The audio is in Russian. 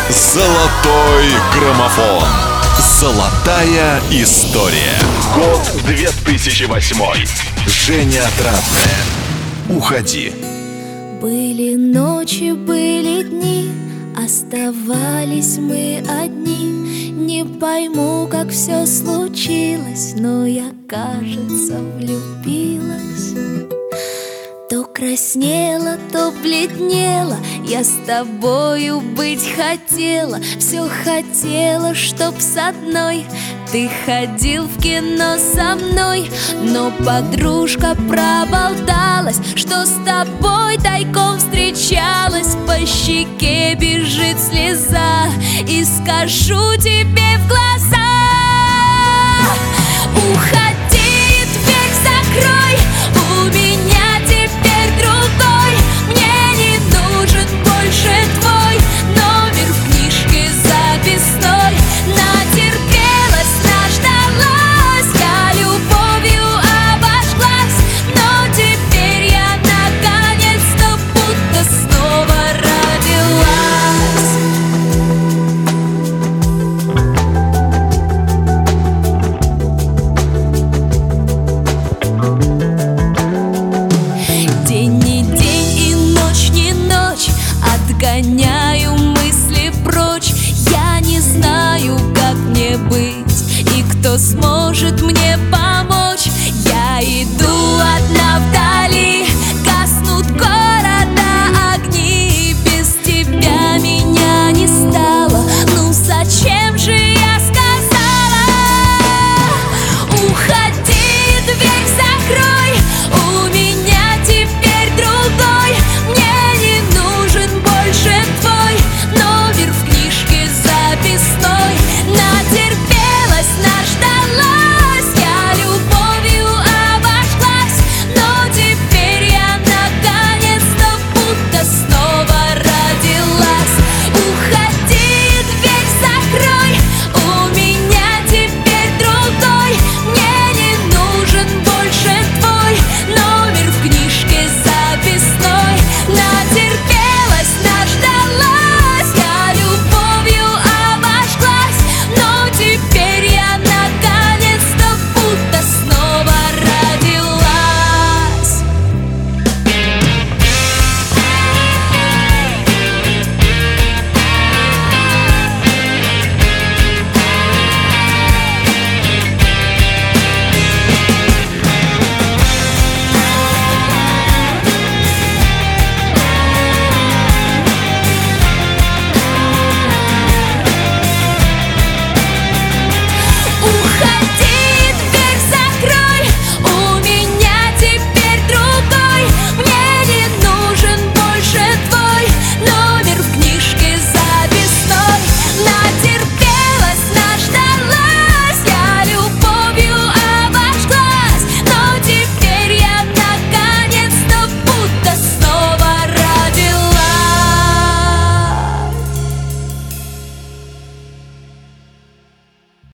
Золотой граммофон. Золотая история. Год 2008. Женя Отрадная. Уходи. Были ночи, были дни, оставались мы одни. Не пойму, как все случилось, но я, кажется, влюбилась. То краснела, то бледнела, я с тобою быть хотела. Все хотела, чтоб с одной ты ходил в кино со мной. Но подружка проболталась, что с тобой тайком встречалась. По щеке бежит слеза, и скажу тебе в глаза: уходи, дверь закрой, у меня теперь другой. Мне не нужен больше твой номер в книжке записной. Натерпелась, наждалась, я любовью обожглась. Но теперь я наконец-то будто снова родилась. День не день и ночь не ночь, отгоняю мысли прочь. Я не знаю, как мне быть и кто сможет мне помочь.